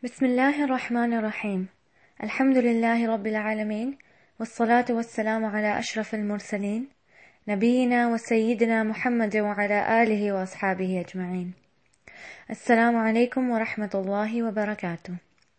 بسم الله الرحمن الرحيم. الحمد لله رب العالمين، والصلاة والسلام على أشرف المرسلين، نبينا وسيدنا محمد وعلى آله وأصحابه أجمعين. السلام عليكم ورحمة الله وبركاته.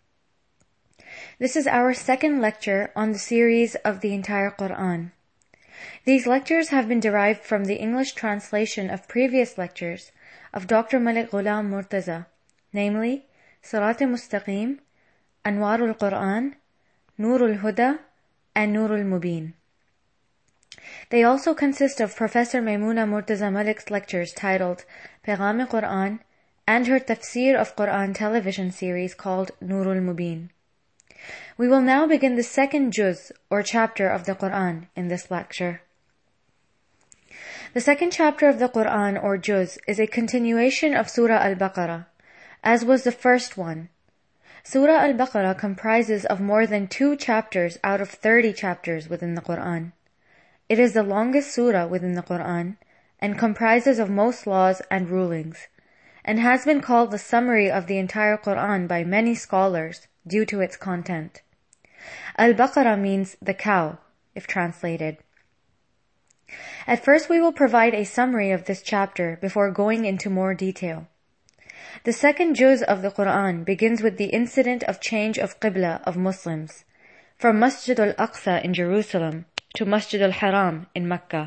This is our second lecture on the series of the entire Quran. These lectures have been derived from the English translation of previous lectures of Dr. Malik Ghulam Murtaza, namely Sirat al-Mustaqim, Anwar al-Quran, Nur al-Huda, and Nur al-Mubin. They also consist of Professor Maimuna Murtaza Malik's lectures titled Paigham Quran and her Tafsir of Quran television series called Nur al-Mubin. We will now begin the second juz or chapter of the Quran in this lecture. The second chapter of the Quran or juz is a continuation of Surah Al-Baqarah, as was the first one. Surah Al-Baqarah comprises of more than 2 chapters out of 30 chapters within the Quran. It is the longest surah within the Quran and comprises of most laws and rulings, and has been called the summary of the entire Quran by many scholars due to its content. Al-Baqarah means the cow, if translated. At first we will provide a summary of this chapter before going into more detail. The second juz of the Quran begins with the incident of change of Qibla of Muslims from Masjid al-Aqsa in Jerusalem to Masjid al-Haram in Mecca.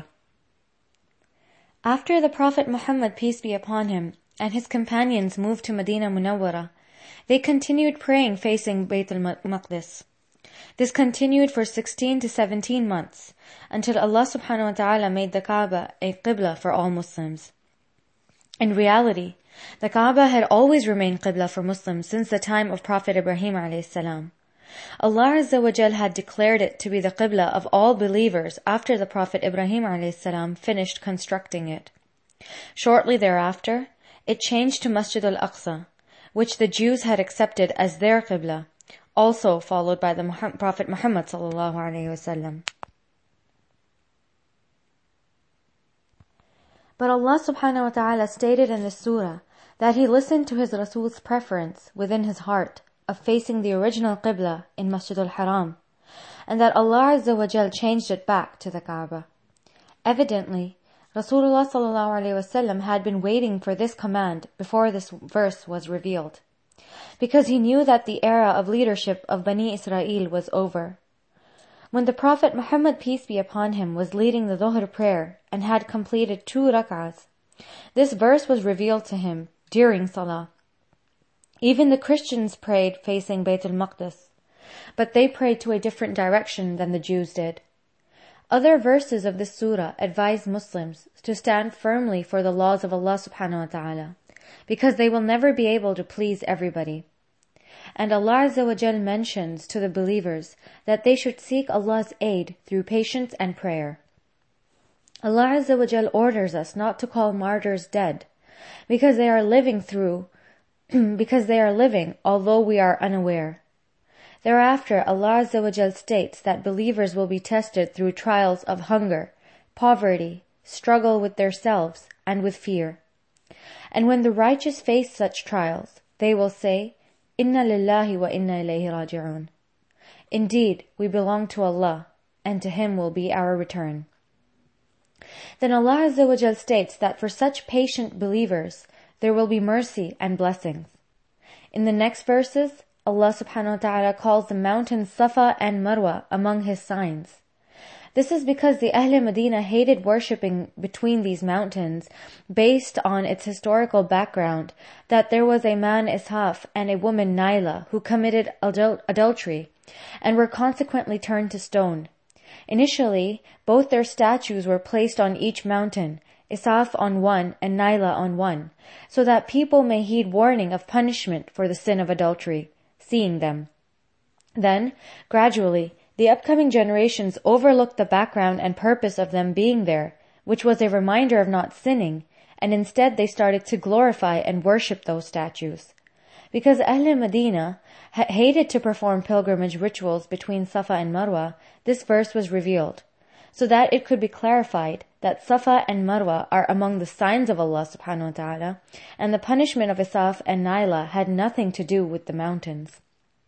After the Prophet Muhammad, peace be upon him, and his companions moved to Medina Munawwara, they continued praying facing Bayt al-Maqdis. This continued for 16 to 17 months until Allah subhanahu wa ta'ala made the Kaaba a Qibla for all Muslims. In reality, the Kaaba had always remained Qibla for Muslims since the time of Prophet Ibrahim a.s. Allah Azza wa Jal had declared it to be the Qibla of all believers after the Prophet Ibrahim a.s. finished constructing it. Shortly thereafter, it changed to Masjid al-Aqsa, which the Jews had accepted as their Qibla, also followed by the Prophet Muhammad sallallahu alayhi wasallam. But Allah subhanahu wa ta'ala stated in this surah that He listened to His Rasul's preference within His heart of facing the original Qibla in Masjid al-Haram, and that Allah Azza wa Jal changed it back to the Kaaba. Evidently, Rasulullah sallallahu alayhi wasallam had been waiting for this command before this verse was revealed, because he knew that the era of leadership of Bani Israel was over. When the Prophet Muhammad, peace be upon him, was leading the Dhuhr prayer and had completed 2 rak'ahs, this verse was revealed to him during Salah. Even the Christians prayed facing Bayt al-Maqdis, but they prayed to a different direction than the Jews did. Other verses of this surah advise Muslims to stand firmly for the laws of Allah subhanahu wa ta'ala, because they will never be able to please everybody. And Allah Azza wa Jal mentions to the believers that they should seek Allah's aid through patience and prayer. Allah Azza wa Jal orders us not to call martyrs dead, because they are living although we are unaware. Thereafter, Allah Azza wa Jal states that believers will be tested through trials of hunger, poverty, struggle with themselves, and with fear. And when the righteous face such trials, they will say, Inna lillahi wa inna ilayhi raji'un. Indeed, we belong to Allah, and to Him will be our return. Then Allah Azza wa Jal states that for such patient believers, there will be mercy and blessings. In the next verses, Allah subhanahu wa ta'ala calls the mountains Safa and Marwa among His signs. This is because the Ahl Medina hated worshipping between these mountains based on its historical background that there was a man Ishaf and a woman Naila who committed adultery and were consequently turned to stone. Initially, both their statues were placed on each mountain, Ishaf on one and Naila on one, so that people may heed warning of punishment for the sin of adultery, seeing them. Then, gradually, the upcoming generations overlooked the background and purpose of them being there, which was a reminder of not sinning, and instead they started to glorify and worship those statues. Because Ahl Medina hated to perform pilgrimage rituals between Safa and Marwa, this verse was revealed, so that it could be clarified that Safa and Marwa are among the signs of Allah subhanahu wa ta'ala, and the punishment of Isaf and Naila had nothing to do with the mountains.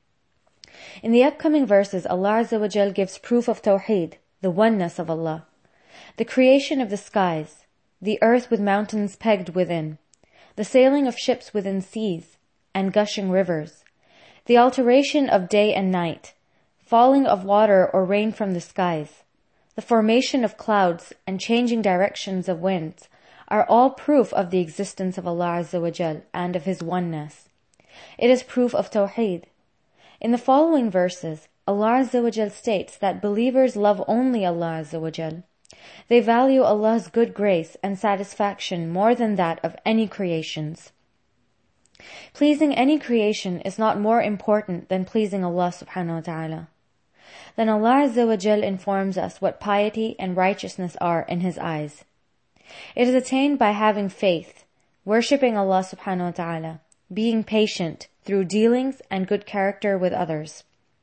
In the upcoming verses, Allah Azza wa Jal gives proof of Tawheed, the oneness of Allah, the creation of the skies, the earth with mountains pegged within, the sailing of ships within seas, and gushing rivers, the alteration of day and night, falling of water or rain from the skies, the formation of clouds and changing directions of winds are all proof of the existence of Allah Azza wa Jal and of His oneness. It is proof of Tawheed. In the following verses, Allah Azza wa Jal states that believers love only Allah Azza wa Jal. They value Allah's good grace and satisfaction more than that of any creations. Pleasing any creation is not more important than pleasing Allah subhanahu wa ta'ala. Then Allah Azza wa Jal informs us what piety and righteousness are in His eyes. It is attained by having faith, worshipping Allah subhanahu wa ta'ala, being patient through dealings and good character with others.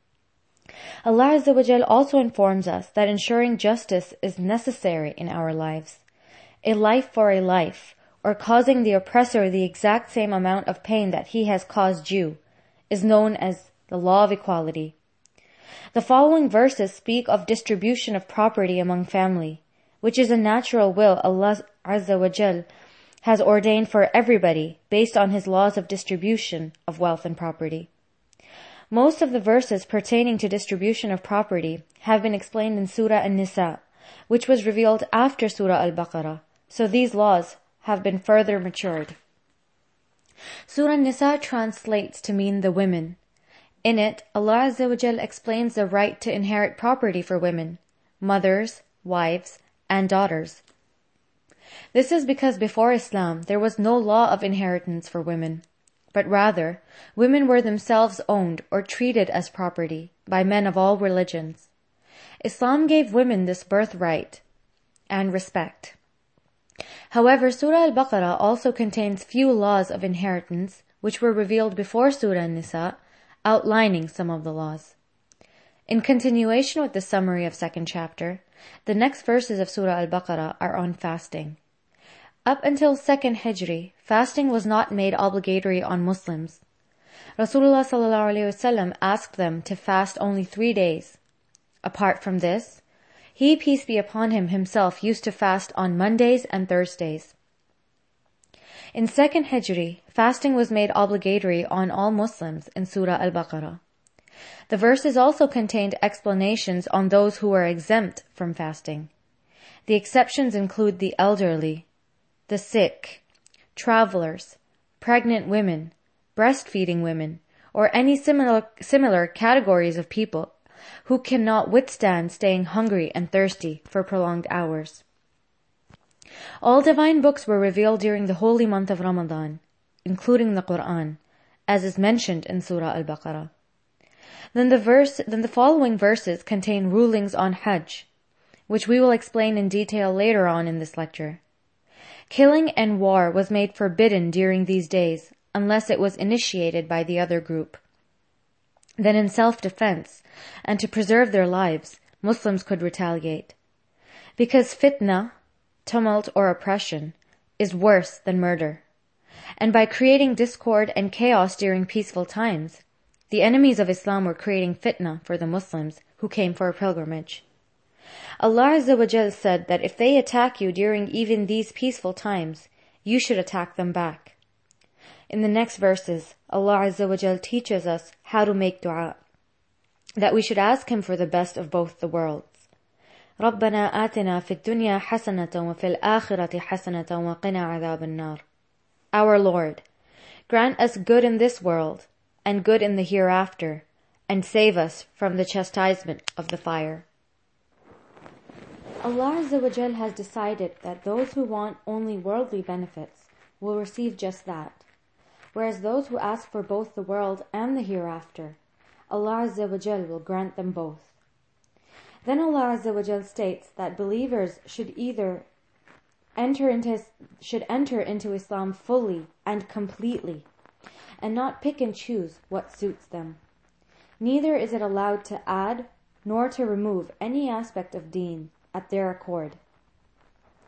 Allah Azza wa Jal also informs us that ensuring justice is necessary in our lives. A life for a life, or causing the oppressor the exact same amount of pain that he has caused you, is known as the law of equality. The following verses speak of distribution of property among family, which is a natural will Allah Azza wa Jal has ordained for everybody based on His laws of distribution of wealth and property. Most of the verses pertaining to distribution of property have been explained in Surah An-Nisa, which was revealed after Surah Al-Baqarah, so these laws have been further matured. Surah An-Nisa translates to mean the women. In it, Allah Azza wa Jal explains the right to inherit property for women, mothers, wives, and daughters. This is because before Islam, there was no law of inheritance for women, but rather, women were themselves owned or treated as property by men of all religions. Islam gave women this birthright and respect. However, Surah Al-Baqarah also contains few laws of inheritance which were revealed before Surah An-Nisa, outlining some of the laws. In continuation with the summary of second chapter, the next verses of Surah Al-Baqarah are on fasting. Up until second Hijri, fasting was not made obligatory on Muslims. Rasulullah ﷺ asked them to fast only 3 days. Apart from this, He, peace be upon Him, Himself used to fast on Mondays and Thursdays. In second Hijri, fasting was made obligatory on all Muslims in Surah Al-Baqarah. The verses also contained explanations on those who were exempt from fasting. The exceptions include the elderly, the sick, travelers, pregnant women, breastfeeding women, or any similar categories of people who cannot withstand staying hungry and thirsty for prolonged hours. All divine books were revealed during the holy month of Ramadan, including the Quran, as is mentioned in Surah Al-Baqarah. Then the following verses contain rulings on Hajj, which we will explain in detail later on in this lecture. Killing and war was made forbidden during these days unless it was initiated by the other group. Then in self-defense, and to preserve their lives, Muslims could retaliate. Because fitna, tumult or oppression, is worse than murder. And by creating discord and chaos during peaceful times, the enemies of Islam were creating fitna for the Muslims who came for a pilgrimage. Allah Azza wa Jal said that if they attack you during even these peaceful times, you should attack them back. In the next verses, Allah Azza wa Jal teaches us how to make dua, that we should ask Him for the best of both the worlds. رَبَّنَا آتِنَا فِي الدُّنْيَا حَسَنَةً وَفِي الْآخِرَةِ حَسَنَةً وَقِنَا عَذَابَ النَّارِ. Our Lord, grant us good in this world and good in the hereafter, and save us from the chastisement of the fire. Allah Azza wa Jal has decided that those who want only worldly benefits will receive just that, whereas those who ask for both the world and the hereafter, Allah Azza wa Jal will grant them both. Then Allah Azza wa Jal states that believers should enter into Islam fully and completely, and not pick and choose what suits them. Neither is it allowed to add nor to remove any aspect of deen at their accord.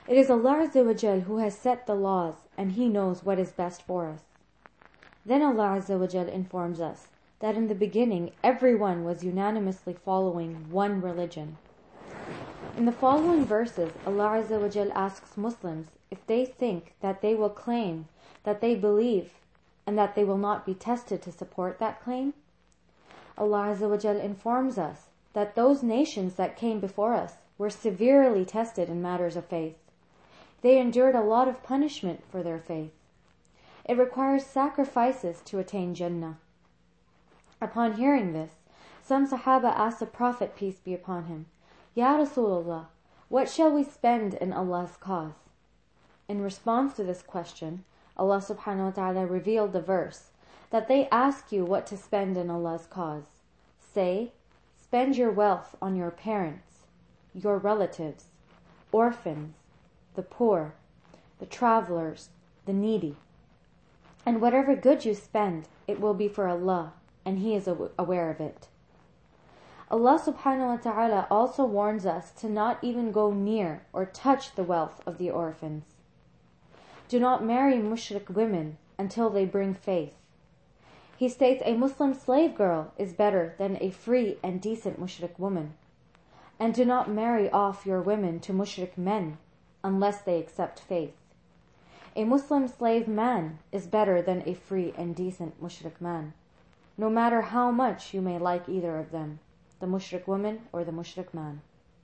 It is Allah Azza wa Jal who has set the laws, and He knows what is best for us. Then Allah Azza wa Jal informs us that in the beginning everyone was unanimously following one religion. In the following verses, Allah Azza wa Jal asks Muslims if they think that they will claim that they believe and that they will not be tested to support that claim. Allah Azza wa Jal informs us that those nations that came before us were severely tested in matters of faith. They endured a lot of punishment for their faith. It requires sacrifices to attain Jannah. Upon hearing this, some Sahaba asked the Prophet, peace be upon him, Ya Rasulullah, what shall we spend in Allah's cause? In response to this question, Allah subhanahu wa ta'ala revealed the verse that they ask you what to spend in Allah's cause. Say, spend your wealth on your parents, your relatives, orphans, the poor, the travelers, the needy. And whatever good you spend, it will be for Allah, and He is aware of it. Allah subhanahu wa ta'ala also warns us to not even go near or touch the wealth of the orphans. Do not marry mushrik women until they bring faith. He states a Muslim slave girl is better than a free and decent mushrik woman. And do not marry off your women to mushrik men unless they accept faith. A Muslim slave man is better than a free and decent mushrik man, no matter how much you may like either of them, the mushrik woman or the mushrik man.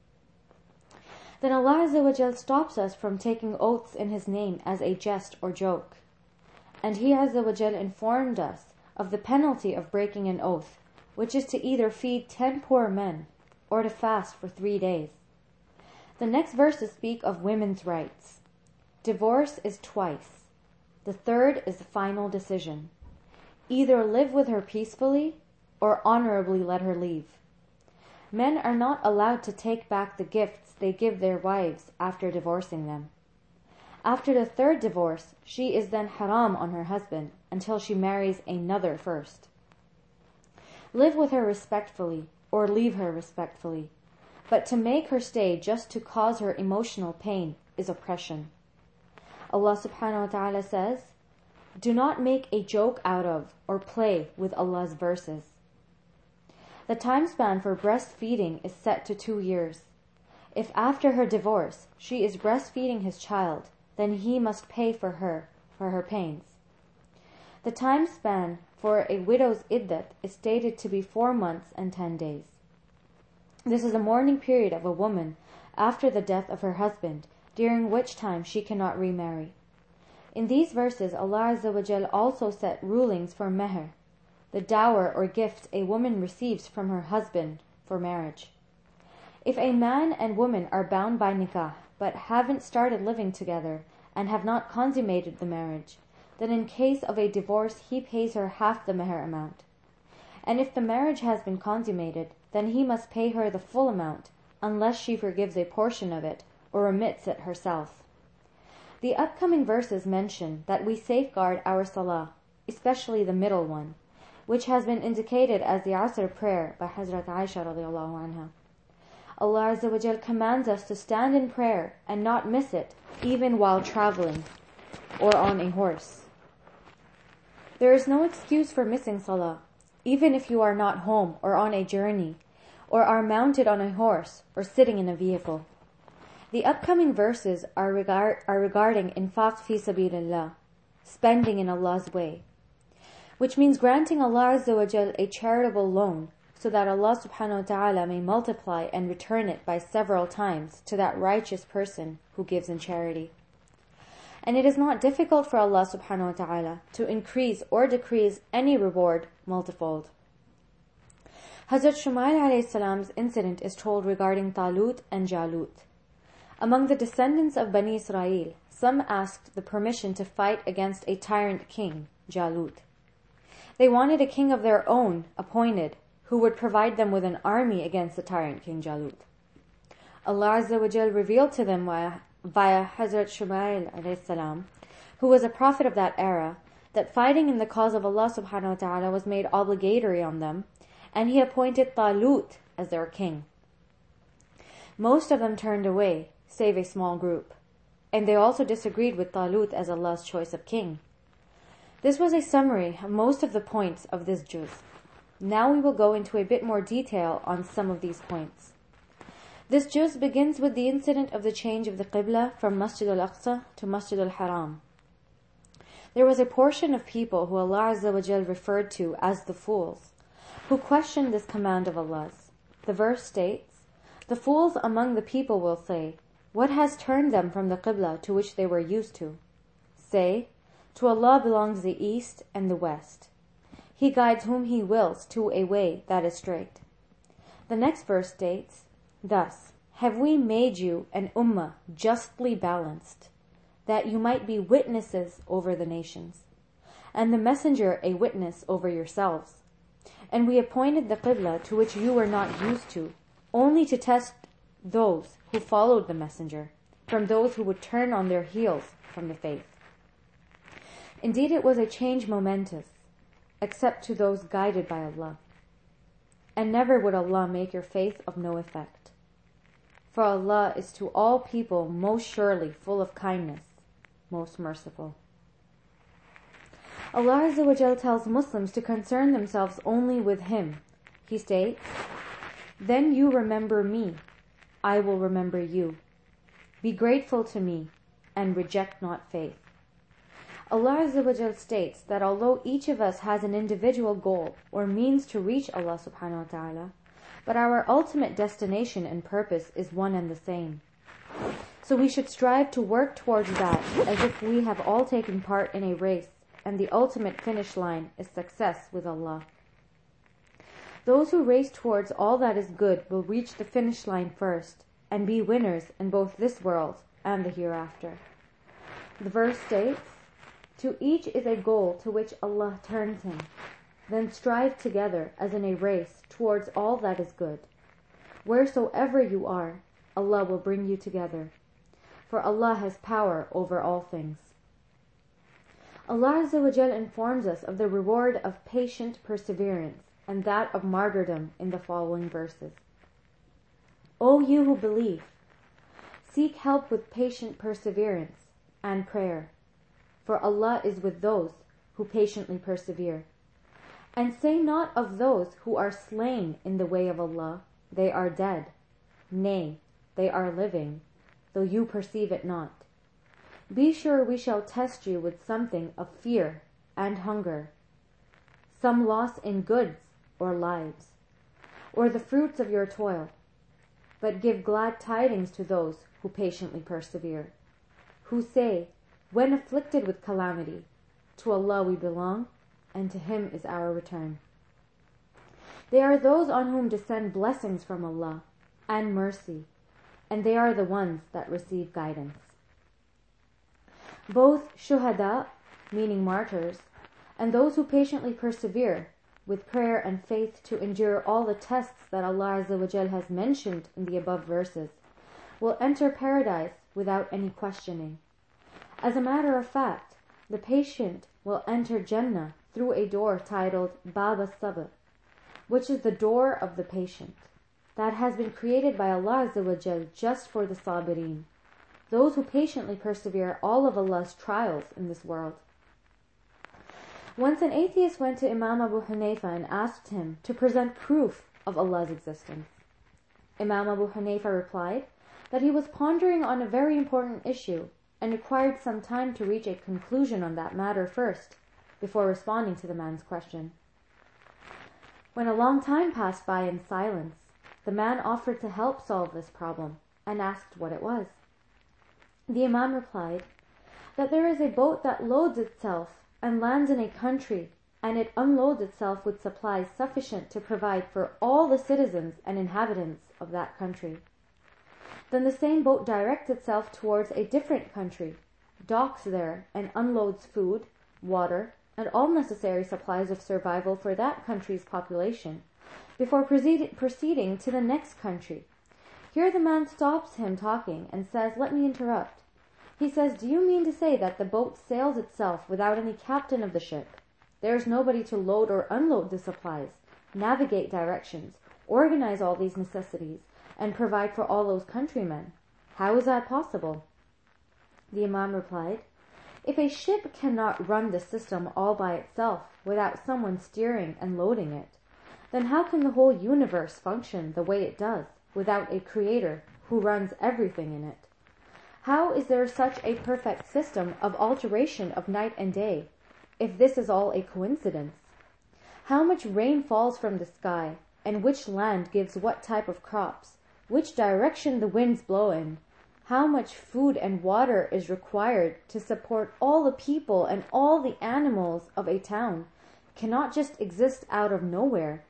Then Allah Azza wa Jal stops us from taking oaths in His name as a jest or joke. And He Azza wa Jal informed us of the penalty of breaking an oath, which is to either feed 10 poor men or to fast for 3 days. The next verses speak of women's rights. Divorce is twice. The third is the final decision. Either live with her peacefully or honorably let her leave. Men are not allowed to take back the gifts they give their wives after divorcing them. After the third divorce, she is then haram on her husband until she marries another first. Live with her respectfully or leave her respectfully, but to make her stay just to cause her emotional pain is oppression. Allah subhanahu wa ta'ala says, do not make a joke out of or play with Allah's verses. The time span for breastfeeding is set to 2 years. If after her divorce she is breastfeeding his child, then he must pay for her pains. The time span for a widow's iddat is stated to be 4 months and 10 days. This is a mourning period of a woman after the death of her husband, during which time she cannot remarry. In these verses, Allah Azza wa Jal also set rulings for meher, the dower or gift a woman receives from her husband for marriage. If a man and woman are bound by nikah, but haven't started living together and have not consummated the marriage, then in case of a divorce he pays her half the meher amount. And if the marriage has been consummated, then he must pay her the full amount, unless she forgives a portion of it or omits it herself. The upcoming verses mention that we safeguard our salah, especially the middle one, which has been indicated as the Asr prayer by Hazrat Aisha radiallahu anha. Allah Azza wa Jal commands us to stand in prayer and not miss it, even while traveling or on a horse. There is no excuse for missing salah, even if you are not home or on a journey, or are mounted on a horse or sitting in a vehicle. The upcoming verses are regarding infaq fi sabilillah, spending in Allah's way, which means granting Allah Azza wa Jal a charitable loan so that Allah subhanahu wa ta'ala may multiply and return it by several times to that righteous person who gives in charity. And it is not difficult for Allah subhanahu wa ta'ala to increase or decrease any reward multifold. Hazrat Shumail alayhi salam's incident is told regarding Talut and Jalut. Among the descendants of Bani Israel, some asked the permission to fight against a tyrant king, Jalut. They wanted a king of their own appointed, who would provide them with an army against the tyrant king Jalut. Allah Azza wa Jal revealed to them via Hazrat Shumail alayhi salam, who was a prophet of that era, that fighting in the cause of Allah subhanahu wa ta'ala was made obligatory on them, and He appointed Talut as their king. Most of them turned away, save a small group. and they also disagreed with Talut as Allah's choice of king. This was a summary of most of the points of this juz. Now we will go into a bit more detail on some of these points. This juz begins with the incident of the change of the Qibla from Masjid al-Aqsa to Masjid al-Haram. There was a portion of people who Allah Azza wa Jal referred to as the fools, who questioned this command of Allah's. The verse states, "The fools among the people will say, what has turned them from the Qibla to which they were used to? Say, to Allah belongs the east and the west. He guides whom He wills to a way that is straight." The next verse states, "Thus have we made you an ummah justly balanced, that you might be witnesses over the nations, and the messenger a witness over yourselves. And we appointed the Qibla to which you were not used to, only to test those who followed the messenger, from those who would turn on their heels from the faith." Indeed, it was a change momentous, except to those guided by Allah. And never would Allah make your faith of no effect. For Allah is to all people most surely full of kindness, most merciful. Allah Azza wa Jal tells Muslims to concern themselves only with Him. He states, "Then you remember me, I will remember you. Be grateful to me, and reject not faith." Allah Azza wa Jal states that although each of us has an individual goal or means to reach Allah subhanahu wa ta'ala, but our ultimate destination and purpose is one and the same. So we should strive to work towards that as if we have all taken part in a race and the ultimate finish line is success with Allah. Those who race towards all that is good will reach the finish line first and be winners in both this world and the hereafter. The verse states, "To each is a goal to which Allah turns him. Then strive together as in a race towards all that is good. Wheresoever you are, Allah will bring you together. For Allah has power over all things." Allah Azza wa Jal informs us of the reward of patient perseverance and that of martyrdom in the following verses. "O you who believe, seek help with patient perseverance and prayer, for Allah is with those who patiently persevere. And say not of those who are slain in the way of Allah, they are dead. Nay, they are living, though you perceive it not. Be sure we shall test you with something of fear and hunger, some loss in goods or lives, or the fruits of your toil. But give glad tidings to those who patiently persevere, who say, when afflicted with calamity, to Allah we belong, and to Him is our return. They are those on whom descend blessings from Allah and mercy, and they are the ones that receive guidance." Both shuhada, meaning martyrs, and those who patiently persevere with prayer and faith to endure all the tests that Allah Azza wa Jal has mentioned in the above verses, will enter paradise without any questioning. As a matter of fact, the patient will enter Jannah through a door titled Bab as-Sabr, which is the door of the patient, that has been created by Allah Azza wa Jal just for the sabirin, those who patiently persevere all of Allah's trials in this world. Once an atheist went to Imam Abu Hanifa and asked him to present proof of Allah's existence. Imam Abu Hanifa replied that he was pondering on a very important issue and required some time to reach a conclusion on that matter first, before responding to the man's question. When a long time passed by in silence, the man offered to help solve this problem and asked what it was. The Imam replied that there is a boat that loads itself and lands in a country, and it unloads itself with supplies sufficient to provide for all the citizens and inhabitants of that country. Then the same boat directs itself towards a different country, docks there, and unloads food, water, and all necessary supplies of survival for that country's population, before proceeding to the next country. Here the man stops him talking and says, "Let me interrupt." He says, "Do you mean to say that the boat sails itself without any captain of the ship? There is nobody to load or unload the supplies, navigate directions, organize all these necessities, and provide for all those countrymen. How is that possible?" The Imam replied, "If a ship cannot run the system all by itself without someone steering and loading it, then how can the whole universe function the way it does without a creator who runs everything in it? How is there such a perfect system of alteration of night and day, if this is all a coincidence? How much rain falls from the sky, and which land gives what type of crops, which direction the winds blow in, how much food and water is required to support all the people and all the animals of a town, cannot just exist out of nowhere."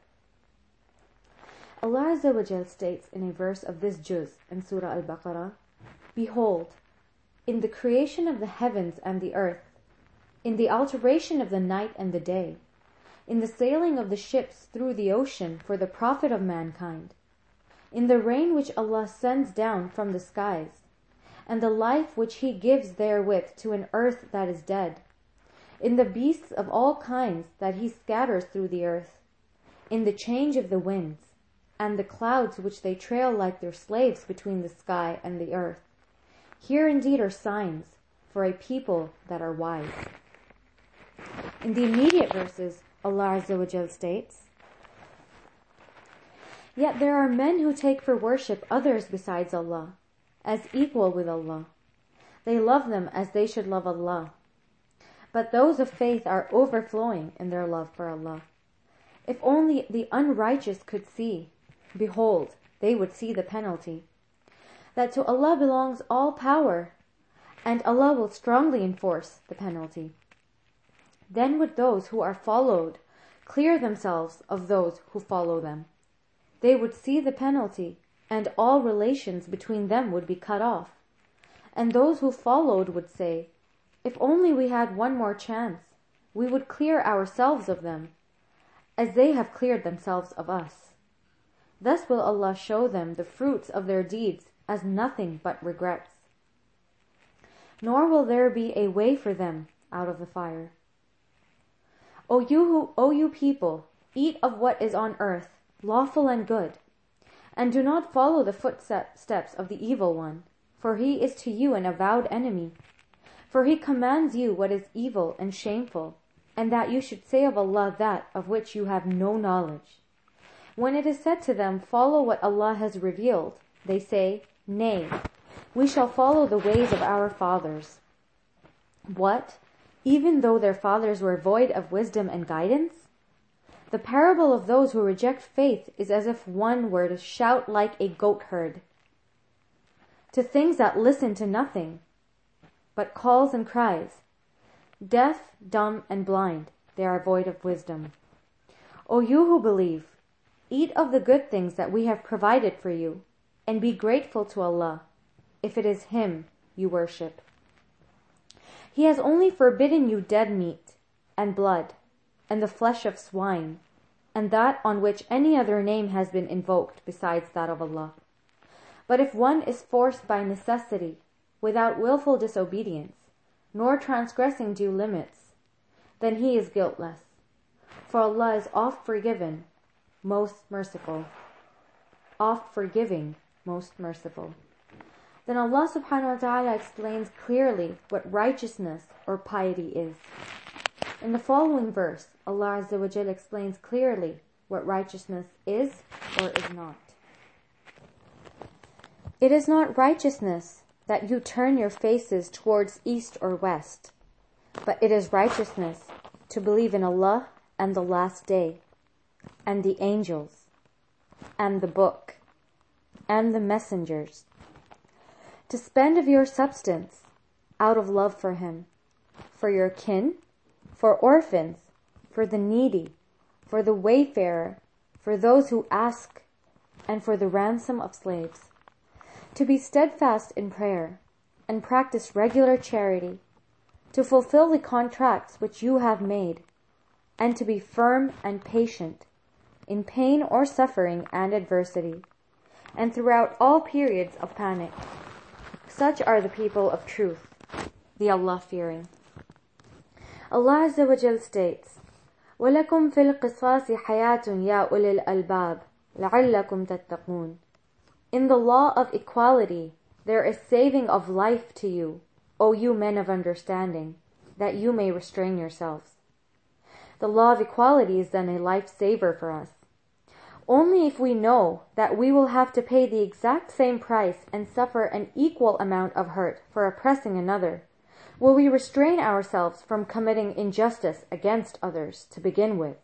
Allah Azza wa Jal states in a verse of this juz in Surah Al-Baqarah, "Behold, in the creation of the heavens and the earth, in the alteration of the night and the day, in the sailing of the ships through the ocean for the profit of mankind, in the rain which Allah sends down from the skies, and the life which He gives therewith to an earth that is dead, in the beasts of all kinds that He scatters through the earth, in the change of the winds, and the clouds which they trail like their slaves between the sky and the earth. Here indeed are signs for a people that are wise." In the immediate verses, Allah Azza wa Jal states, "Yet there are men who take for worship others besides Allah, as equal with Allah. They love them as they should love Allah. But those of faith are overflowing in their love for Allah. If only the unrighteous could see, behold, they would see the penalty. That to Allah belongs all power, and Allah will strongly enforce the penalty. Then would those who are followed clear themselves of those who follow them. They would see the penalty, and all relations between them would be cut off. And those who followed would say, if only we had one more chance, we would clear ourselves of them, as they have cleared themselves of us. Thus will Allah show them the fruits of their deeds as nothing but regrets. Nor will there be a way for them out of the fire. O you people, eat of what is on earth, lawful and good, and do not follow the footsteps of the evil one, for he is to you an avowed enemy. For he commands you what is evil and shameful, and that you should say of Allah that of which you have no knowledge. When it is said to them, follow what Allah has revealed, they say, nay, we shall follow the ways of our fathers. What? Even though their fathers were void of wisdom and guidance? The parable of those who reject faith is as if one were to shout like a goat herd to things that listen to nothing, but calls and cries. Deaf, dumb, and blind, they are void of wisdom. O you who believe, eat of the good things that we have provided for you, and be grateful to Allah, if it is Him you worship. He has only forbidden you dead meat, and blood, and the flesh of swine, and that on which any other name has been invoked besides that of Allah. But if one is forced by necessity, without willful disobedience, nor transgressing due limits, then he is guiltless. For Allah is oft forgiven, most merciful. Oft forgiving, most merciful. Then Allah subhanahu wa ta'ala explains clearly what righteousness or piety is. In the following verse, Allah Azza wa Jal explains clearly what righteousness is or is not. It is not righteousness that you turn your faces towards east or west, but it is righteousness to believe in Allah and the last day, and the angels, and the book, and the messengers, to spend of your substance out of love for Him, for your kin, for orphans, for the needy, for the wayfarer, for those who ask, and for the ransom of slaves, to be steadfast in prayer, and practice regular charity, to fulfill the contracts which you have made, and to be firm and patient in pain or suffering and adversity, and throughout all periods of panic. Such are the people of truth, the Allah-fearing. Allah Azza wa Jal states, وَلَكُمْ فِي الْقِصَاصِ حَيَاةٌ يَا أُولِي الْأَلْبَابِ لَعَلَّكُمْ تَتَّقُونَ. In the law of equality, there is saving of life to you, O you men of understanding, that you may restrain yourselves. The law of equality is then a lifesaver for us. Only if we know that we will have to pay the exact same price and suffer an equal amount of hurt for oppressing another, will we restrain ourselves from committing injustice against others to begin with.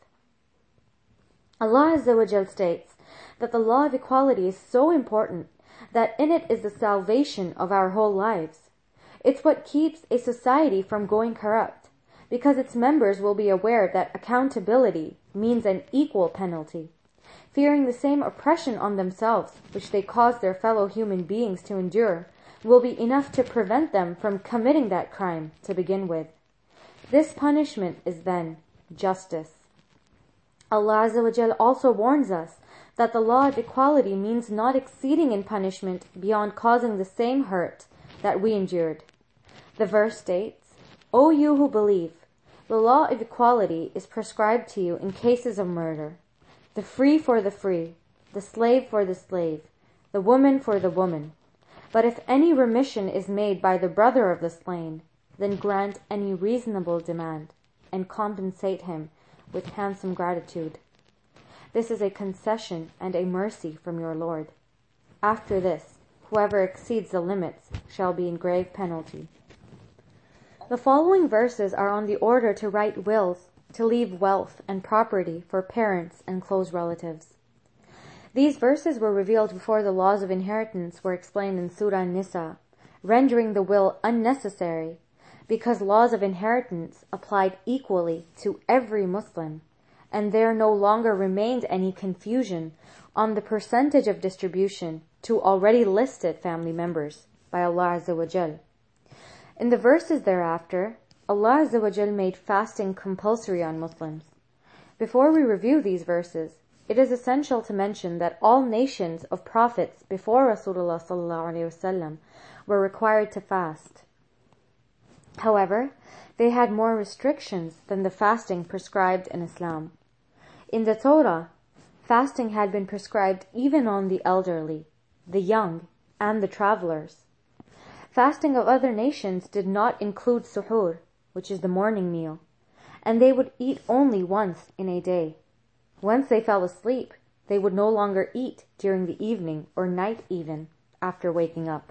Allah Azza wa Jal states that the law of equality is so important that in it is the salvation of our whole lives. It's what keeps a society from going corrupt, because its members will be aware that accountability means an equal penalty. Fearing the same oppression on themselves which they cause their fellow human beings to endure will be enough to prevent them from committing that crime to begin with. This punishment is then justice. Allah Azza wa Jal also warns us that the law of equality means not exceeding in punishment beyond causing the same hurt that we endured. The verse states, O you who believe, the law of equality is prescribed to you in cases of murder. The free for the free, the slave for the slave, the woman for the woman. But if any remission is made by the brother of the slain, then grant any reasonable demand, and compensate him with handsome gratitude. This is a concession and a mercy from your Lord. After this, whoever exceeds the limits shall be in grave penalty. The following verses are on the order to write wills, to leave wealth and property for parents and close relatives. These verses were revealed before the laws of inheritance were explained in Surah An-Nisa, rendering the will unnecessary, because laws of inheritance applied equally to every Muslim, and there no longer remained any confusion on the percentage of distribution to already listed family members by Allah Azza wa Jal. In the verses thereafter, Allah Azza wa Jal made fasting compulsory on Muslims. Before we review these verses, it is essential to mention that all nations of prophets before Rasulullah sallallahu alaihi wasallam were required to fast. However, they had more restrictions than the fasting prescribed in Islam. In the Torah, fasting had been prescribed even on the elderly, the young, and the travelers. Fasting of other nations did not include suhoor, which is the morning meal, and they would eat only once in a day. Once they fell asleep, they would no longer eat during the evening or night even after waking up.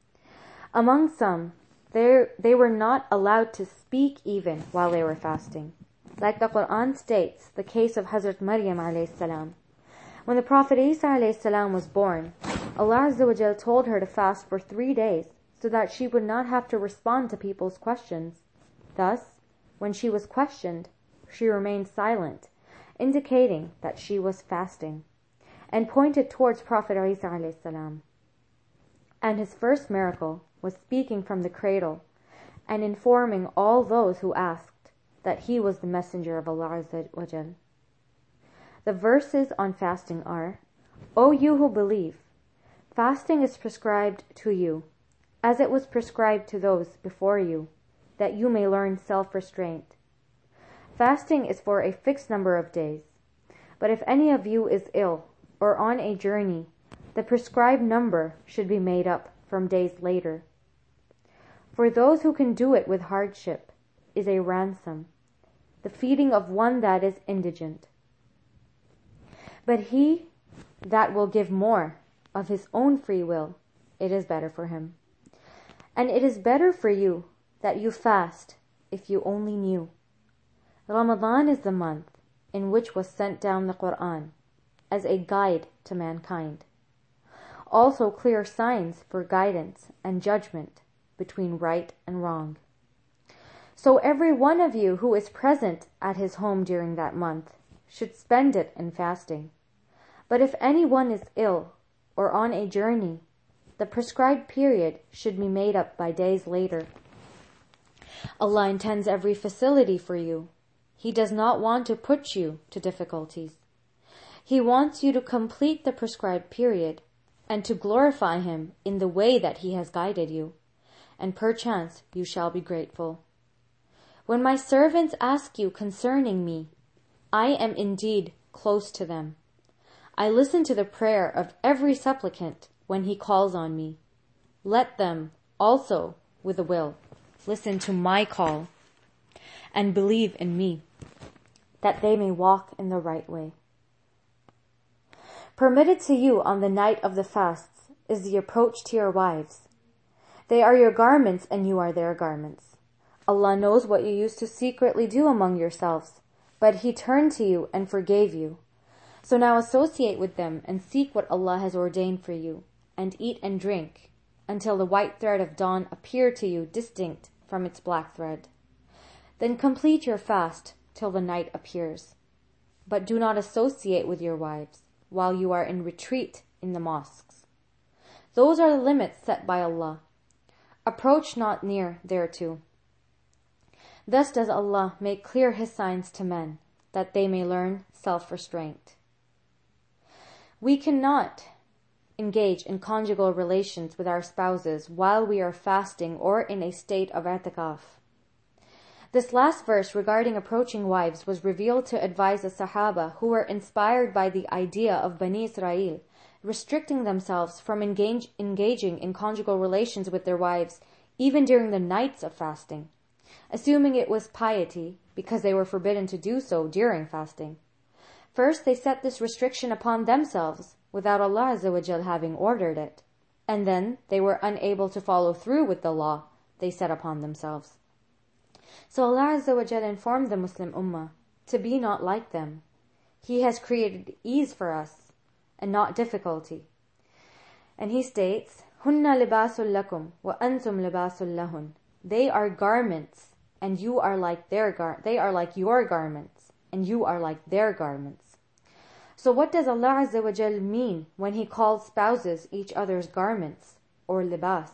Among some, they were not allowed to speak even while they were fasting. Like the Quran states, the case of Hazrat Maryam alayhi salam. When the Prophet Isa alayhi salam was born, Allah Azza wa Jal told her to fast for 3 days so that she would not have to respond to people's questions. Thus, when she was questioned, she remained silent, indicating that she was fasting, and pointed towards Prophet Isa alayhi salam. And his first miracle was speaking from the cradle and informing all those who asked that he was the messenger of Allah Azza wa Jal. The verses on fasting are, O you who believe, fasting is prescribed to you, as it was prescribed to those before you, that you may learn self-restraint. Fasting is for a fixed number of days, but if any of you is ill or on a journey, the prescribed number should be made up from days later. For those who can do it with hardship is a ransom, the feeding of one that is indigent. But he that will give more of his own free will, it is better for him. And it is better for you that you fast if you only knew. Ramadan is the month in which was sent down the Quran as a guide to mankind. Also clear signs for guidance and judgment between right and wrong. So every one of you who is present at his home during that month should spend it in fasting. But if anyone is ill or on a journey, the prescribed period should be made up by days later. Allah intends every facility for you. He does not want to put you to difficulties. He wants you to complete the prescribed period and to glorify Him in the way that He has guided you, and perchance you shall be grateful. When my servants ask you concerning me, I am indeed close to them. I listen to the prayer of every supplicant when he calls on me. Let them also with a will listen to my call and believe in me, that they may walk in the right way. Permitted to you on the night of the fasts is the approach to your wives. They are your garments and you are their garments. Allah knows what you used to secretly do among yourselves, but He turned to you and forgave you. So now associate with them and seek what Allah has ordained for you, and eat and drink, until the white thread of dawn appear to you distinct from its black thread. Then complete your fast till the night appears. But do not associate with your wives while you are in retreat in the mosques. Those are the limits set by Allah. Approach not near thereto. Thus does Allah make clear His signs to men, that they may learn self-restraint. We cannot engage in conjugal relations with our spouses while we are fasting or in a state of i'tikaf. This last verse regarding approaching wives was revealed to advise the Sahaba who were inspired by the idea of Bani Israel restricting themselves from engaging in conjugal relations with their wives even during the nights of fasting, assuming it was piety because they were forbidden to do so during fasting. First, they set this restriction upon themselves without Allah Azza wa Jal having ordered it, and then they were unable to follow through with the law they set upon themselves. So Allah Azza wa Jal informed the Muslim Ummah to be not like them. He has created ease for us and not difficulty. And He states, Hunna libasul lakum wa antum libasul lahun. They are garments, and you are like they are like your garments, and you are like their garments. So what does Allah Azza wa Jal mean when He calls spouses each other's garments, or libas?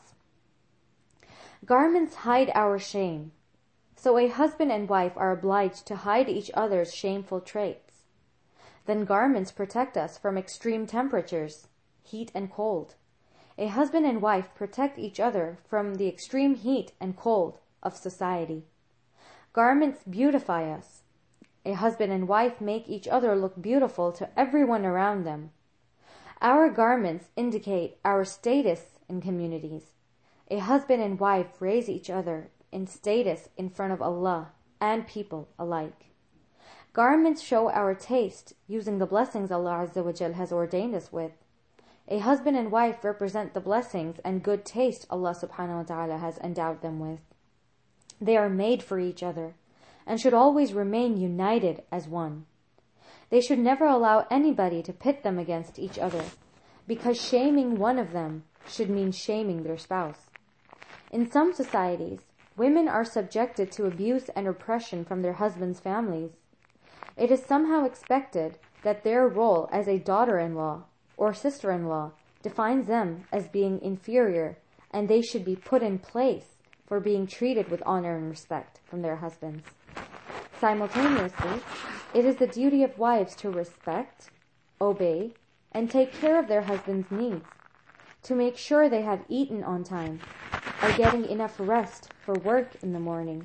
Garments hide our shame. So a husband and wife are obliged to hide each other's shameful traits. Then garments protect us from extreme temperatures, heat and cold. A husband and wife protect each other from the extreme heat and cold of society. Garments beautify us. A husband and wife make each other look beautiful to everyone around them. Our garments indicate our status in communities. A husband and wife raise each other in status in front of Allah and people alike. Garments show our taste using the blessings Allah Azza wa Jal has ordained us with. A husband and wife represent the blessings and good taste Allah subhanahu wa ta'ala has endowed them with. They are made for each other and should always remain united as one. They should never allow anybody to pit them against each other, because shaming one of them should mean shaming their spouse. In some societies, women are subjected to abuse and oppression from their husbands' families. It is somehow expected that their role as a daughter-in-law or sister-in-law defines them as being inferior, and they should be put in place for being treated with honor and respect from their husbands. Simultaneously, it is the duty of wives to respect, obey, and take care of their husbands' needs, to make sure they have eaten on time, are getting enough rest for work in the morning,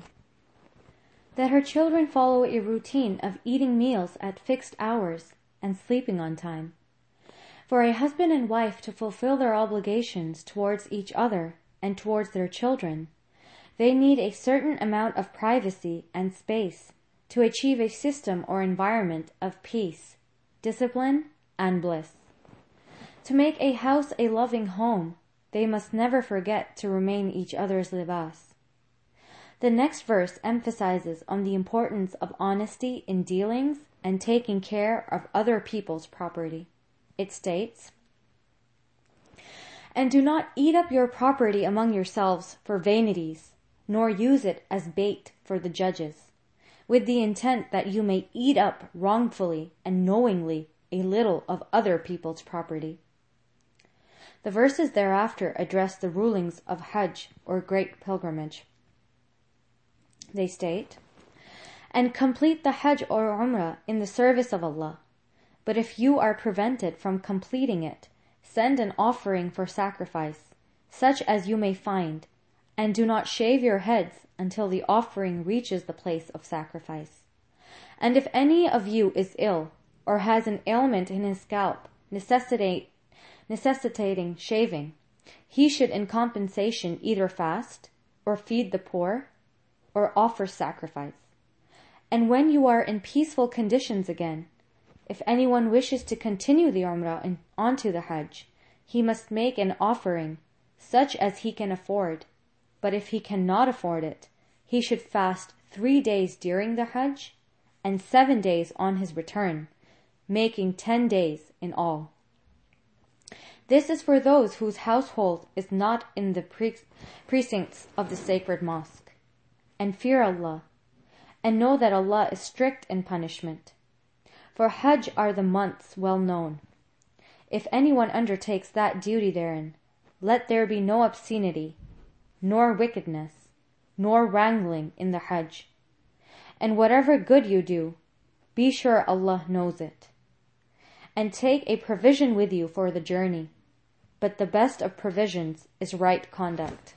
that her children follow a routine of eating meals at fixed hours and sleeping on time. For a husband and wife to fulfill their obligations towards each other and towards their children, they need a certain amount of privacy and space to achieve a system or environment of peace, discipline, and bliss. To make a house a loving home, they must never forget to remain each other's libas. The next verse emphasizes on the importance of honesty in dealings and taking care of other people's property. It states, And do not eat up your property among yourselves for vanities, nor use it as bait for the judges, with the intent that you may eat up wrongfully and knowingly a little of other people's property. The verses thereafter address the rulings of Hajj or great pilgrimage. They state, And complete the Hajj or Umrah in the service of Allah. But if you are prevented from completing it, send an offering for sacrifice, such as you may find, and do not shave your heads until the offering reaches the place of sacrifice. And if any of you is ill, or has an ailment in his scalp necessitating shaving, he should in compensation either fast, or feed the poor, or offer sacrifice. And when you are in peaceful conditions again, if anyone wishes to continue the Umrah and onto the Hajj, he must make an offering such as he can afford. But if he cannot afford it, he should fast 3 days during the Hajj and 7 days on his return, making 10 days in all. This is for those whose household is not in the precincts of the sacred mosque. And fear Allah, and know that Allah is strict in punishment. For Hajj are the months well known. If anyone undertakes that duty therein, let there be no obscenity, nor wickedness, nor wrangling in the Hajj. And whatever good you do, be sure Allah knows it. And take a provision with you for the journey, but the best of provisions is right conduct.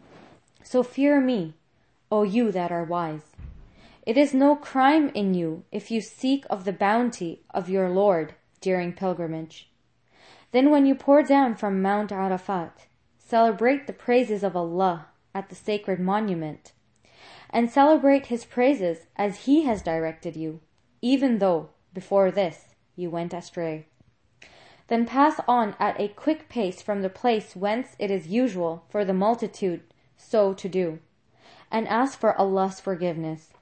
So fear me, O you that are wise. It is no crime in you if you seek of the bounty of your Lord during pilgrimage. Then when you pour down from Mount Arafat, celebrate the praises of Allah at the sacred monument, and celebrate His praises as He has directed you, even though before this you went astray. Then pass on at a quick pace from the place whence it is usual for the multitude so to do, and ask for Allah's forgiveness.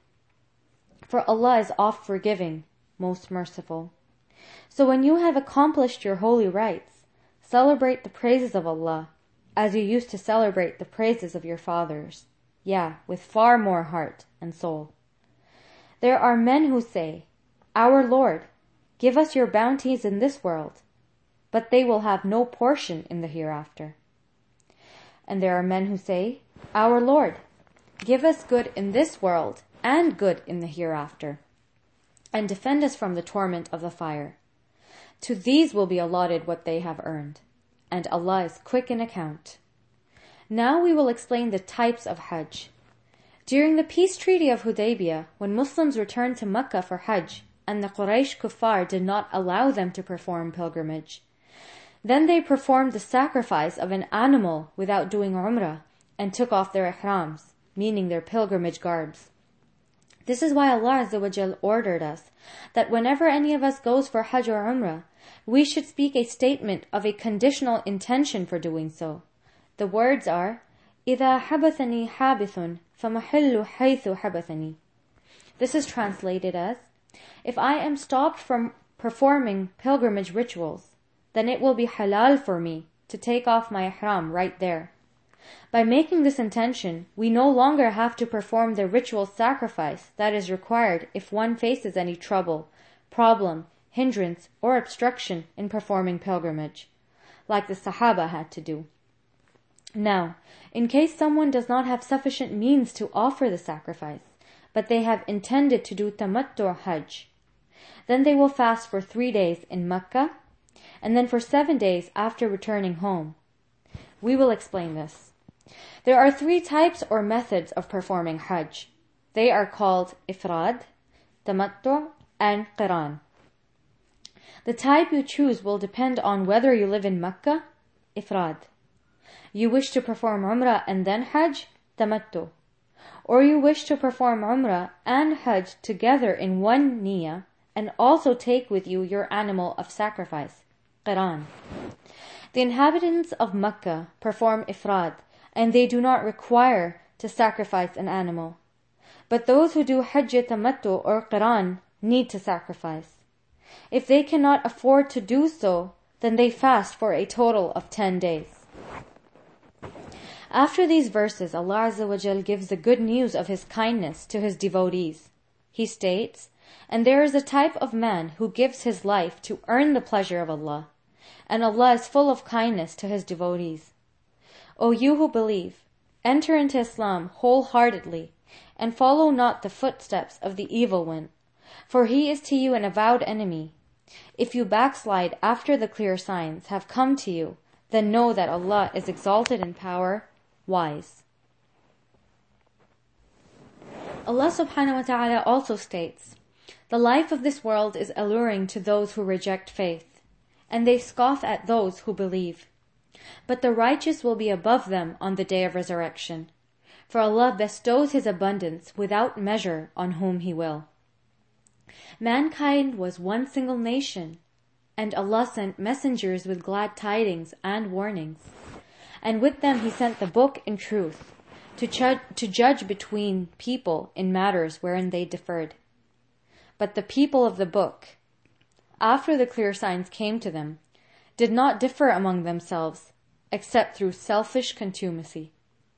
For Allah is oft forgiving, most merciful. So when you have accomplished your holy rites, celebrate the praises of Allah, as you used to celebrate the praises of your fathers, with far more heart and soul. There are men who say, Our Lord, give us your bounties in this world, but they will have no portion in the hereafter. And there are men who say, Our Lord, give us good in this world and good in the hereafter, and defend us from the torment of the fire. To these will be allotted what they have earned, and Allah is quick in account. Now we will explain the types of Hajj. During the peace treaty of Hudaybiyah, when Muslims returned to Mecca for Hajj, and the Quraysh kuffar did not allow them to perform pilgrimage, then they performed the sacrifice of an animal without doing Umrah, and took off their ihrams, meaning their pilgrimage garbs. This is why Allah Azza wa Jal ordered us that whenever any of us goes for Hajj or Umrah, we should speak a statement of a conditional intention for doing so. The words are, إِذَا حَبَثَنِي حَابِثٌ فَمَحِلُّ حَيْثُ حَبَثَنِي. This is translated as, if I am stopped from performing pilgrimage rituals, then it will be halal for me to take off my ihram right there. By making this intention, we no longer have to perform the ritual sacrifice that is required if one faces any trouble, problem, hindrance, or obstruction in performing pilgrimage, like the Sahaba had to do. Now, in case someone does not have sufficient means to offer the sacrifice, but they have intended to do tamattu Hajj, then they will fast for 3 days in Mecca, and then for 7 days after returning home. We will explain this. There are 3 types or methods of performing Hajj. They are called Ifrad, Tamattu, and Qiran. The type you choose will depend on whether you live in Mecca, Ifrad. You wish to perform Umrah and then Hajj, Tamattu. Or you wish to perform Umrah and Hajj together in one niyyah, and also take with you your animal of sacrifice, Qiran. The inhabitants of Mecca perform Ifrad, and they do not require to sacrifice an animal. But those who do Hajj Tamattu or Qiran need to sacrifice. If they cannot afford to do so, then they fast for a total of 10 days. After these verses, Allah Azza wa Jal gives the good news of His kindness to His devotees. He states, and there is a type of man who gives his life to earn the pleasure of Allah, and Allah is full of kindness to His devotees. O you who believe, enter into Islam wholeheartedly, and follow not the footsteps of the evil one, for he is to you an avowed enemy. If you backslide after the clear signs have come to you, then know that Allah is exalted in power, wise. Allah subhanahu wa ta'ala also states, the life of this world is alluring to those who reject faith, and they scoff at those who believe. But the righteous will be above them on the day of resurrection. For Allah bestows His abundance without measure on whom He will. Mankind was one single nation, and Allah sent messengers with glad tidings and warnings. And with them He sent the book and truth, to judge between people in matters wherein they differed. But the people of the book, after the clear signs came to them, did not differ among themselves, except through selfish contumacy.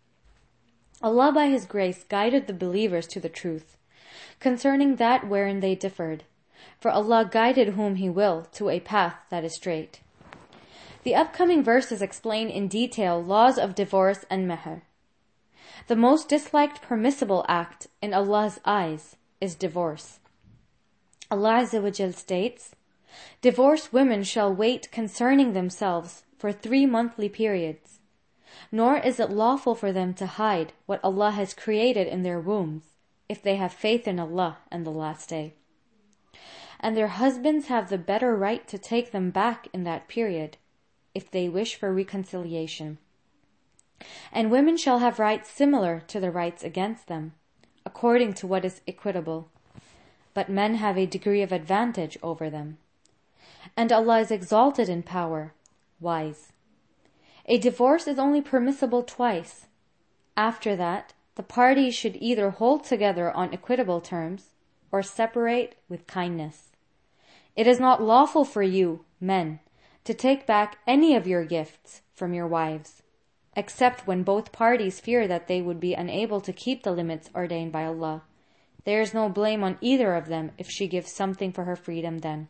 Allah by His grace guided the believers to the truth, concerning that wherein they differed, for Allah guided whom He will to a path that is straight. The upcoming verses explain in detail laws of divorce and meher. The most disliked permissible act in Allah's eyes is divorce. Allah Azza wa Jal states, "Divorced women shall wait concerning themselves for 3 monthly periods, nor is it lawful for them to hide what Allah has created in their wombs, if they have faith in Allah and the Last Day. And their husbands have the better right to take them back in that period, if they wish for reconciliation. And women shall have rights similar to the rights against them, according to what is equitable. But men have a degree of advantage over them. And Allah is exalted in power, wise. A divorce is only permissible twice. After that, the parties should either hold together on equitable terms or separate with kindness. It is not lawful for you, men, to take back any of your gifts from your wives, except when both parties fear that they would be unable to keep the limits ordained by Allah. There is no blame on either of them if she gives something for her freedom then.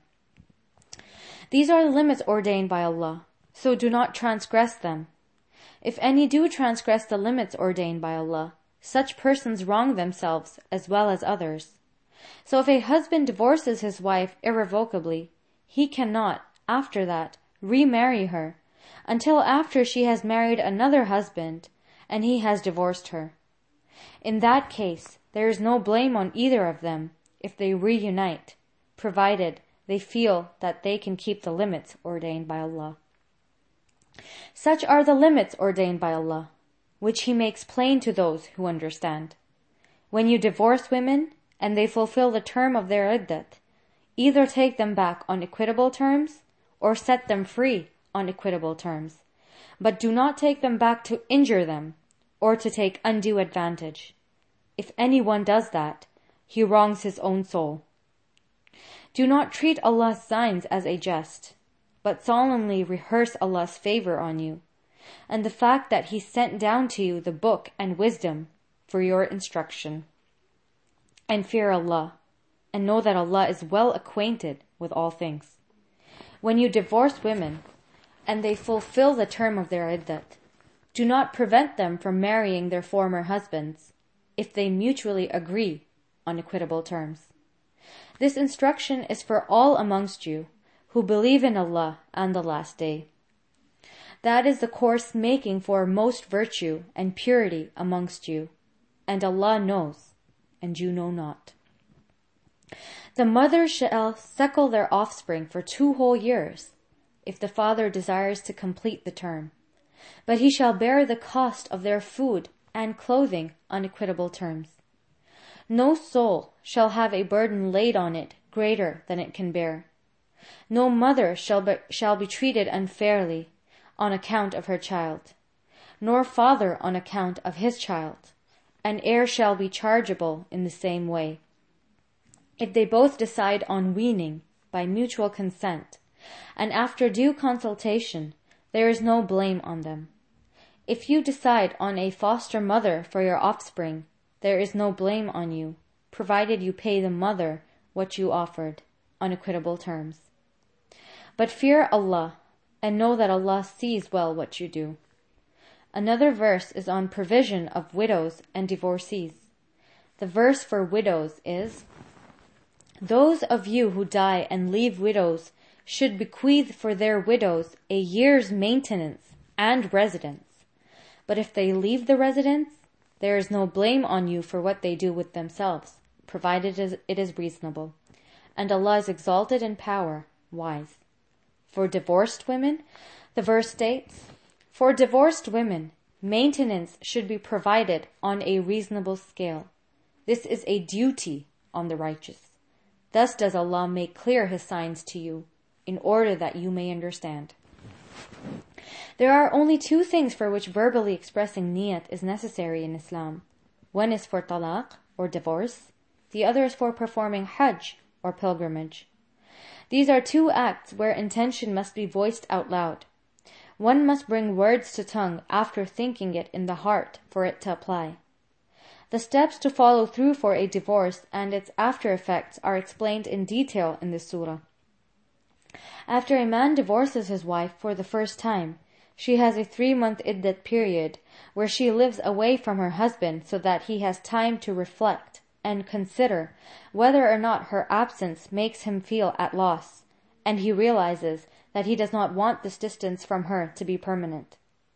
These are the limits ordained by Allah, so do not transgress them. If any do transgress the limits ordained by Allah, such persons wrong themselves as well as others. So if a husband divorces his wife irrevocably, he cannot, after that, remarry her, until after she has married another husband, and he has divorced her. In that case, there is no blame on either of them if they reunite, provided they feel that they can keep the limits ordained by Allah. Such are the limits ordained by Allah, which He makes plain to those who understand. When you divorce women, and they fulfill the term of their iddat, either take them back on equitable terms, or set them free on equitable terms. But do not take them back to injure them, or to take undue advantage. If anyone does that, he wrongs his own soul. Do not treat Allah's signs as a jest, but solemnly rehearse Allah's favor on you, and the fact that He sent down to you the book and wisdom for your instruction. And fear Allah, and know that Allah is well acquainted with all things. When you divorce women, and they fulfill the term of their iddat, do not prevent them from marrying their former husbands, if they mutually agree on equitable terms. This instruction is for all amongst you who believe in Allah and the Last Day. That is the course making for most virtue and purity amongst you, and Allah knows, and you know not. The mother shall suckle their offspring for 2 whole years, if the father desires to complete the term, but he shall bear the cost of their food and clothing on equitable terms. No soul shall have a burden laid on it greater than it can bear. No mother shall be treated unfairly on account of her child, nor father on account of his child. An heir shall be chargeable in the same way. If they both decide on weaning by mutual consent, and after due consultation, there is no blame on them. If you decide on a foster mother for your offspring, there is no blame on you, provided you pay the mother what you offered, on equitable terms. But fear Allah, and know that Allah sees well what you do. Another verse is on provision of widows and divorcees. The verse for widows is, "Those of you who die and leave widows should bequeath for their widows a year's maintenance and residence. But if they leave the residence, there is no blame on you for what they do with themselves, provided it is reasonable. And Allah is exalted in power, wise." For divorced women, the verse states, "For divorced women, maintenance should be provided on a reasonable scale. This is a duty on the righteous. Thus does Allah make clear His signs to you, in order that you may understand. There are only two things for which verbally expressing niyat is necessary in Islam. One is for talaq, or divorce. The other is for performing hajj, or pilgrimage. These are two acts where intention must be voiced out loud. One must bring words to tongue after thinking it in the heart for it to apply. The steps to follow through for a divorce and its after effects are explained in detail in this surah. After a man divorces his wife for the first time, she has a 3-month iddat period where she lives away from her husband so that he has time to reflect and consider whether or not her absence makes him feel at loss, and he realizes that he does not want this distance from her to be permanent.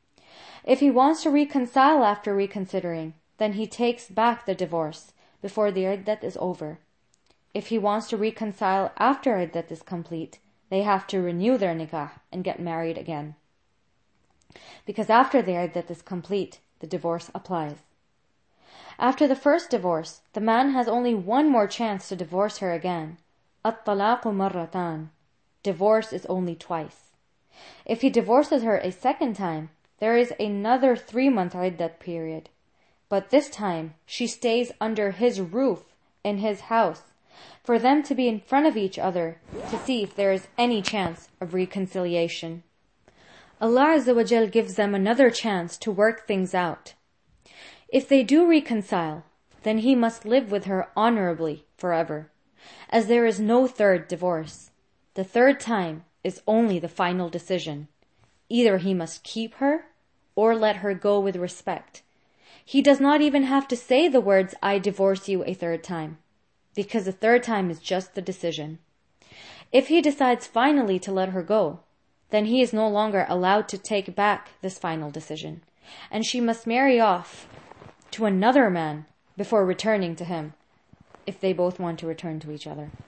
If he wants to reconcile after reconsidering, then he takes back the divorce before the iddat is over. If he wants to reconcile after iddat is complete, they have to renew their nikah and get married again. Because after the iddat is complete, the divorce applies. After the first divorce, the man has only one more chance to divorce her again. At-talaqu marratan. Divorce is only twice. If he divorces her a second time, there is another 3-month iddat period. But this time, she stays under his roof in his house for them to be in front of each other to see if there is any chance of reconciliation. Allah Azza wa Jal gives them another chance to work things out. If they do reconcile, then he must live with her honorably forever, as there is no third divorce. The third time is only the final decision. Either he must keep her or let her go with respect. He does not even have to say the words, "I divorce you" a third time, because the third time is just the decision. If he decides finally to let her go, then he is no longer allowed to take back this final decision, and she must marry off to another man before returning to him, if they both want to return to each other.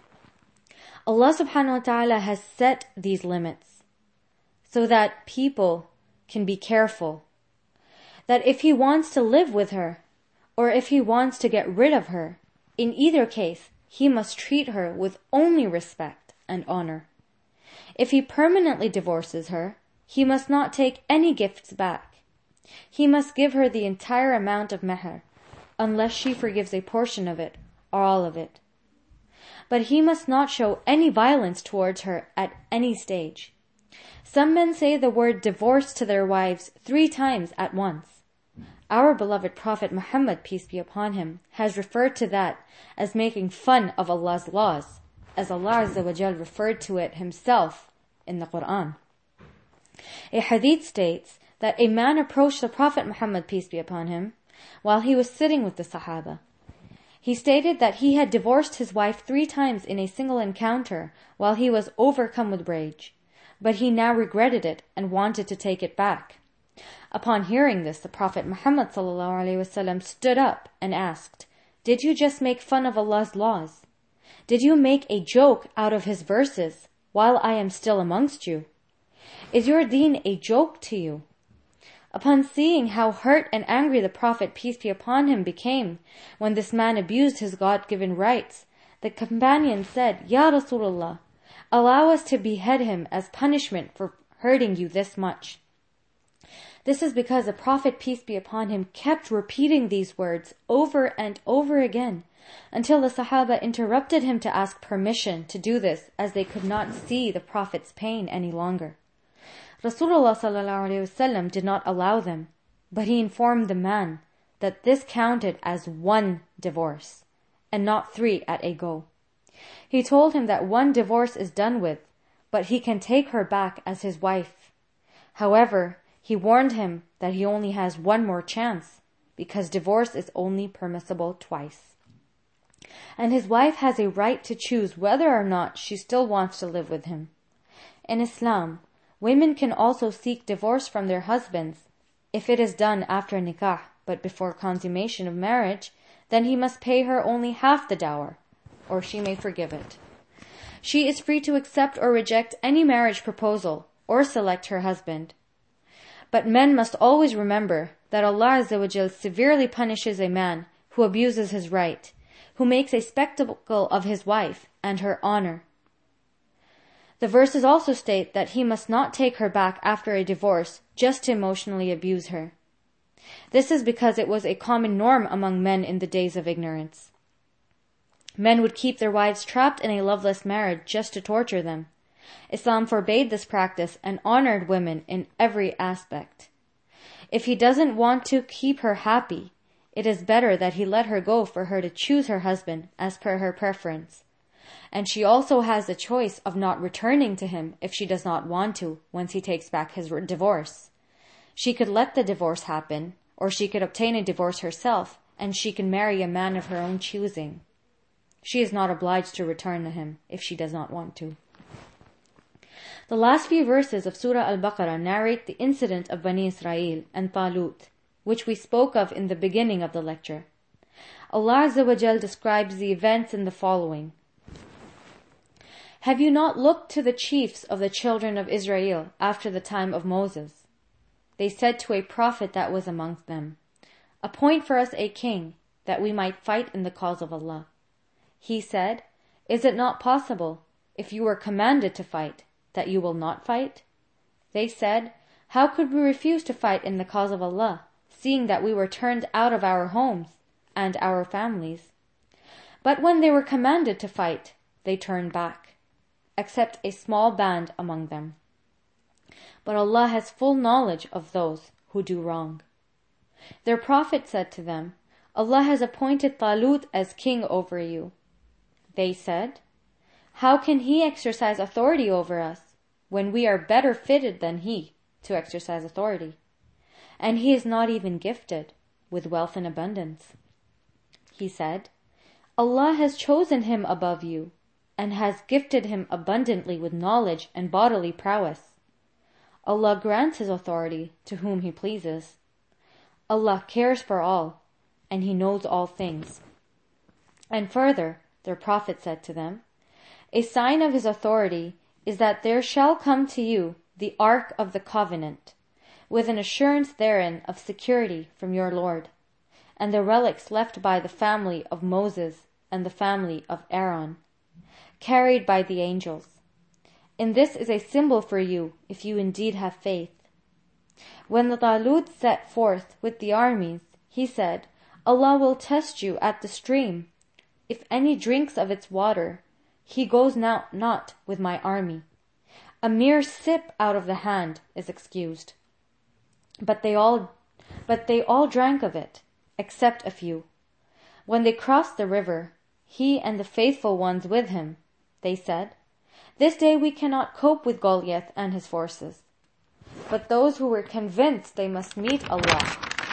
Allah subhanahu wa ta'ala has set these limits so that people can be careful, that if he wants to live with her, or if he wants to get rid of her, in either case, he must treat her with only respect and honor. If he permanently divorces her, he must not take any gifts back. He must give her the entire amount of meher, unless she forgives a portion of it or all of it. But he must not show any violence towards her at any stage. Some men say the word divorce to their wives 3 times at once. Our beloved Prophet Muhammad, peace be upon him, has referred to that as making fun of Allah's laws, as Allah Azza wa Jal referred to it himself in the Quran. A hadith states that a man approached the Prophet Muhammad, peace be upon him, while he was sitting with the Sahaba. He stated that he had divorced his wife 3 times in a single encounter while he was overcome with rage, but he now regretted it and wanted to take it back. Upon hearing this, the Prophet Muhammad ﷺ stood up and asked, "Did you just make fun of Allah's laws? Did you make a joke out of His verses while I am still amongst you? Is your deen a joke to you?" Upon seeing how hurt and angry the Prophet, peace be upon him, became when this man abused his God-given rights, the companion said, "Ya Rasulullah, allow us to behead him as punishment for hurting you this much." This is because the Prophet, peace be upon him, kept repeating these words over and over again until the Sahaba interrupted him to ask permission to do this, as they could not see the Prophet's pain any longer. Rasulullah ﷺ did not allow them, but he informed the man that this counted as 1 divorce and not 3 at a go. He told him that 1 divorce is done with, but he can take her back as his wife. However, he warned him that he only has 1 more chance, because divorce is only permissible twice. And his wife has a right to choose whether or not she still wants to live with him. In Islam, women can also seek divorce from their husbands. If it is done after nikah, but before consummation of marriage, then he must pay her only half the dower, or she may forgive it. She is free to accept or reject any marriage proposal, or select her husband. But men must always remember that Allah Azza wa Jal severely punishes a man who abuses his right, who makes a spectacle of his wife and her honor. The verses also state that he must not take her back after a divorce just to emotionally abuse her. This is because it was a common norm among men in the days of ignorance. Men would keep their wives trapped in a loveless marriage just to torture them. Islam forbade this practice and honored women in every aspect. If he doesn't want to keep her happy, it is better that he let her go for her to choose her husband as per her preference. And she also has the choice of not returning to him if she does not want to once he takes back his divorce. She could let the divorce happen, or she could obtain a divorce herself, and she can marry a man of her own choosing. She is not obliged to return to him if she does not want to. The last few verses of Surah Al-Baqarah narrate the incident of Bani Israel and Talut, which we spoke of in the beginning of the lecture. Allah Azza wa Jal describes the events in the following. Have you not looked to the chiefs of the children of Israel after the time of Moses? They said to a prophet that was amongst them, appoint for us a king, that we might fight in the cause of Allah. He said, is it not possible, if you were commanded to fight, that you will not fight? They said, how could we refuse to fight in the cause of Allah, seeing that we were turned out of our homes and our families? But when they were commanded to fight, they turned back, except a small band among them. But Allah has full knowledge of those who do wrong. Their prophet said to them, Allah has appointed Talut as king over you. They said, how can he exercise authority over us when we are better fitted than he to exercise authority? And he is not even gifted with wealth in abundance. He said, Allah has chosen him above you and has gifted him abundantly with knowledge and bodily prowess. Allah grants his authority to whom he pleases. Allah cares for all, and he knows all things. And further, their prophet said to them, a sign of his authority is that there shall come to you the Ark of the Covenant, with an assurance therein of security from your Lord, and the relics left by the family of Moses and the family of Aaron, carried by the angels. And this is a symbol for you if you indeed have faith. When the Talut set forth with the armies, he said, Allah will test you at the stream. If any drinks of its water, he goes now not with my army. A mere sip out of the hand is excused. But they all drank of it, except a few. When they crossed the river, he and the faithful ones with him, they said, this day we cannot cope with Goliath and his forces. But those who were convinced they must meet Allah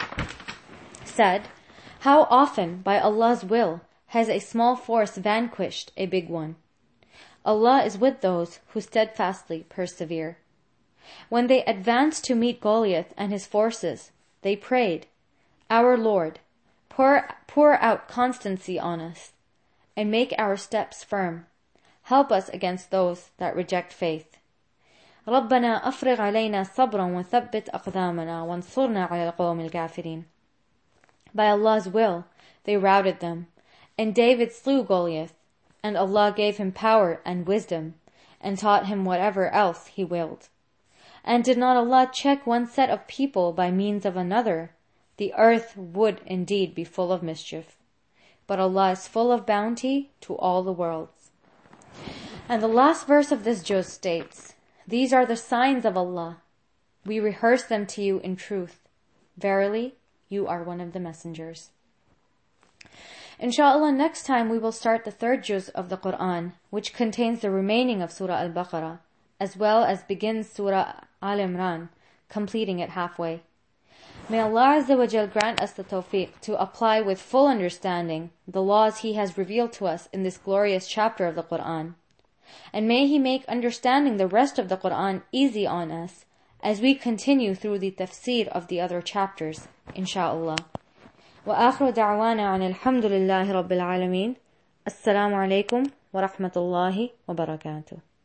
said, how often by Allah's will has a small force vanquished a big one? Allah is with those who steadfastly persevere. When they advanced to meet Goliath and his forces, they prayed, our Lord, pour out constancy on us, and make our steps firm. Help us against those that reject faith. ربنا أفرغ علينا صبرا وثبت أقدامنا وانصرنا على القوم الكافرين. By Allah's will, they routed them, and David slew Goliath, and Allah gave him power and wisdom, and taught him whatever else he willed. And did not Allah check one set of people by means of another, the earth would indeed be full of mischief. But Allah is full of bounty to all the worlds. And the last verse of this juz states, these are the signs of Allah. We rehearse them to you in truth. Verily, you are one of the messengers. Inshallah, next time we will start the third juz of the Quran, which contains the remaining of Surah Al-Baqarah, as well as begins Surah Al-Imran, completing it halfway. May Allah Azza wa Jal grant us the tawfiq to apply with full understanding the laws He has revealed to us in this glorious chapter of the Quran. And may He make understanding the rest of the Quran easy on us as we continue through the tafsir of the other chapters, inshaAllah. وآخر دعوانا عن الحمد لله رب العالمين. السلام عليكم ورحمة الله وبركاته.